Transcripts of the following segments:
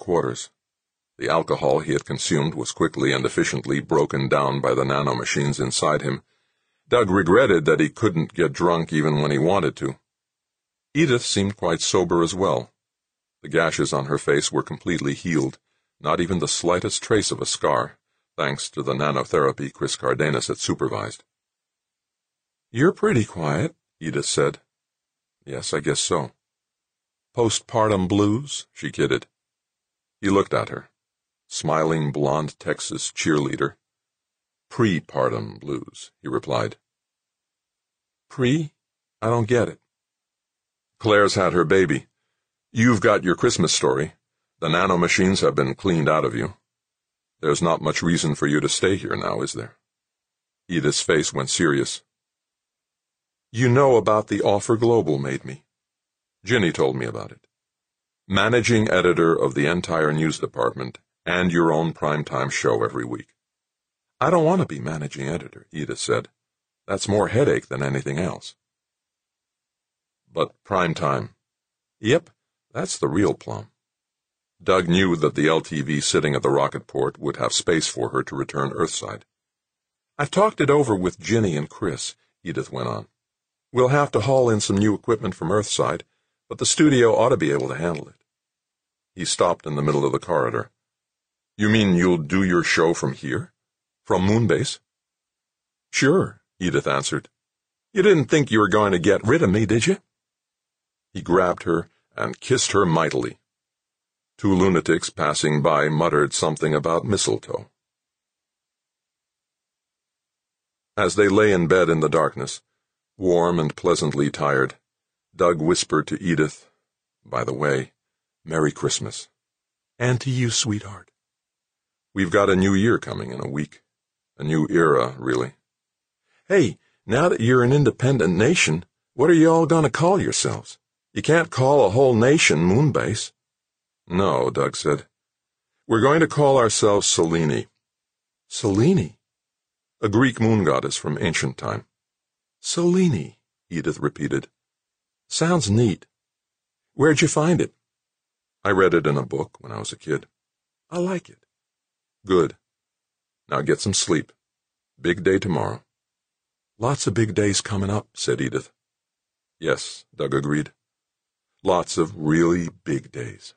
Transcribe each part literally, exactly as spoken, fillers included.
quarters. The alcohol he had consumed was quickly and efficiently broken down by the nanomachines inside him. Doug regretted that he couldn't get drunk even when he wanted to. Edith seemed quite sober as well. The gashes on her face were completely healed, not even the slightest trace of a scar, thanks to the nanotherapy Chris Cardenas had supervised. "You're pretty quiet," Edith said. "Yes, I guess so." "Postpartum blues?" she kidded. He looked at her. Smiling blonde Texas cheerleader. "Pre-partum blues," he replied. "Pre? I don't get it." "Claire's had her baby. You've got your Christmas story. The nanomachines have been cleaned out of you. There's not much reason for you to stay here now, is there?" Edith's face went serious. "You know about the offer Global made me. Ginny told me about it. Managing editor of the entire news department and your own primetime show every week." "I don't want to be managing editor," Edith said. "That's more headache than anything else." "But primetime." "Yep, that's the real plum." Doug knew that the L T V sitting at the rocket port would have space for her to return Earthside. "I've talked it over with Ginny and Chris," Edith went on. "We'll have to haul in some new equipment from Earthside, but the studio ought to be able to handle it." He stopped in the middle of the corridor. "You mean you'll do your show from here? From Moonbase?" "Sure," Edith answered. "You didn't think you were going to get rid of me, did you?" He grabbed her and kissed her mightily. Two lunatics passing by muttered something about mistletoe. As they lay in bed in the darkness, warm and pleasantly tired, Doug whispered to Edith, "By the way, Merry Christmas." "And to you, sweetheart." "We've got a new year coming in a week. A new era, really." "Hey, now that you're an independent nation, what are you all going to call yourselves? You can't call a whole nation Moonbase." "No," Doug said. "We're going to call ourselves Selene." "Selene?" "A Greek moon goddess from ancient time." "Selene," Edith repeated. "Sounds neat. Where'd you find it?" "I read it in a book when I was a kid." "I like it." "Good. Now get some sleep. Big day tomorrow." "Lots of big days coming up," said Edith. "Yes," Doug agreed. "Lots of really big days."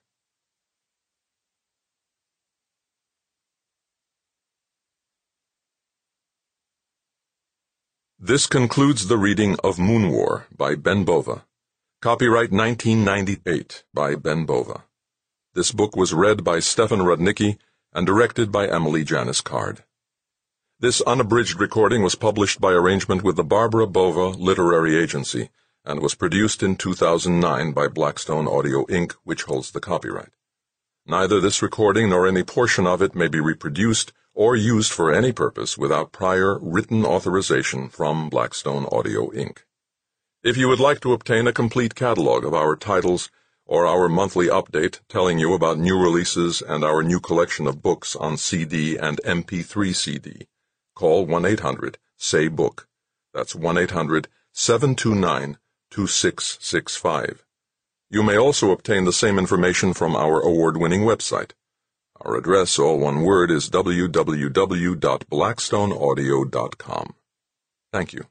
This concludes the reading of Moon War by Ben Bova. Copyright nineteen ninety-eight by Ben Bova. This book was read by Stefan Rudnicki and directed by Emily Janice Card. This unabridged recording was published by arrangement with the Barbara Bova Literary Agency and was produced in two thousand nine by Blackstone Audio Incorporated, which holds the copyright. Neither this recording nor any portion of it may be reproduced or used for any purpose without prior written authorization from Blackstone Audio Incorporated. If you would like to obtain a complete catalog of our titles or our monthly update telling you about new releases and our new collection of books on C D and M P three C D, call one eight hundred S A Y BOOK. That's one eight hundred seven two nine two six six five. You may also obtain the same information from our award-winning website. Our address, all one word, is w w w dot blackstone audio dot com. Thank you.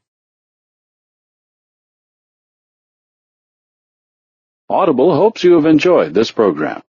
Audible hopes you have enjoyed this program.